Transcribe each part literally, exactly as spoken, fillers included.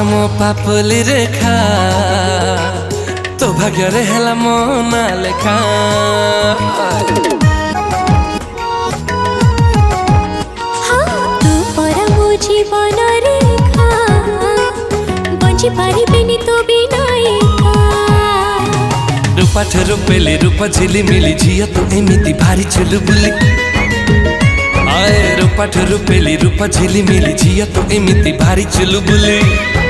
मो पापुली रेखा तो भाग्य रे हेला मो ना लेखा। तू परा मो जीवन रेखा बंची पारिबेनी तो बिना एका। रूपा ठेरो पेली रूपा झिली मिली झिया तो एमिति भारी चुलबुली। आए रूपा ठेरो पेली रूपा झिली मिली झिया तो एमिति भारी चुलबुली।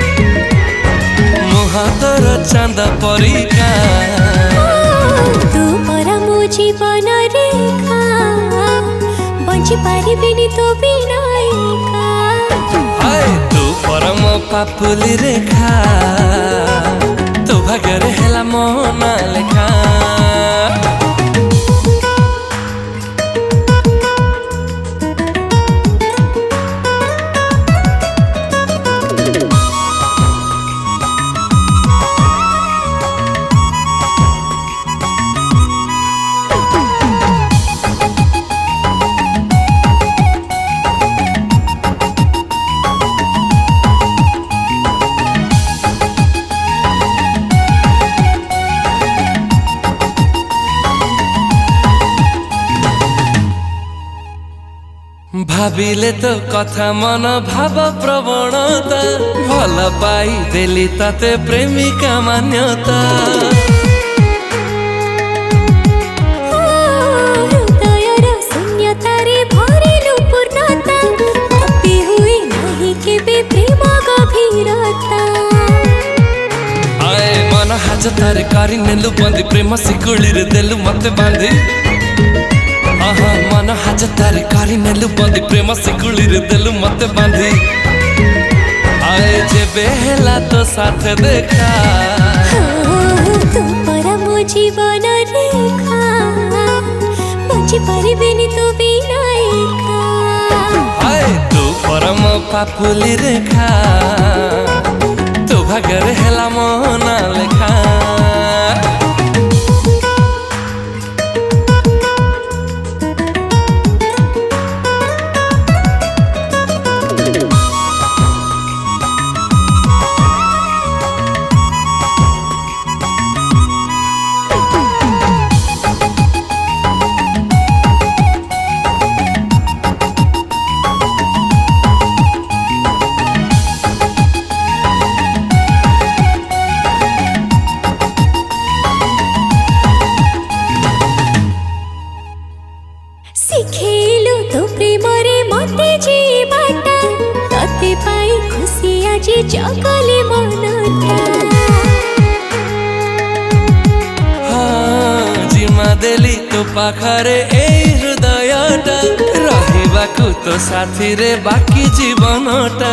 हातर चांदा परिका तू परा मो जीवन रेखा बंची पारिबेनी तो बिना एका। हाय तू परा मो पापुली रेखा तो भाग्य रे हेला मो ना लेखा। भाविले तो कथा मन भाव प्रवणता भल पाई देली ताते प्रेमिका मान्यता। हृदयर शून्यतारे भरिलु पूर्णता अपि हुई नाही केबे प्रेम गभीरता। आए मन हाजतारे करी नेलु बंदी प्रेम सिकुली रे देलु मते बांधी। आहा मन हाजतारे करी नेलु बंदी प्रेम सिकुली रे देलु मते बांधी। आए जेबे हेला तो साथ देखा तू परा मो जीवन रेखा बंची पारिबेनी तो बिना एका। आए तू परा मो पापुली रेखा तो भाग्य रे हेला मो ना लेखा। शिखेलु तो प्रेम रे मते जीवाटा तते पाई खुशी आज जगले मनटा। हाँ जिमा देली तो पाखरे ए हृदयटा रहिबाकु तो साथी रे बाकी जीवनटा।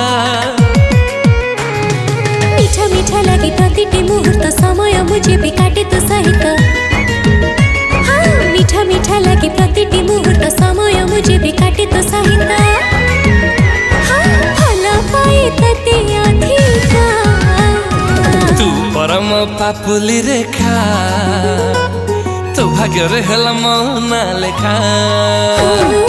मीठा मीठा लगे प्रतिटी मुहूर्त समय मुझे भी काटे तो सहित। हाँ मीठा मीठा लगे प्रतिटी मुहूर्त समय मुझे भी काटे तो सहित। हाँ भल पाए तते अधिका तू परम पापुली रेखा तो भाग्य रे हेला मो ना लेखा।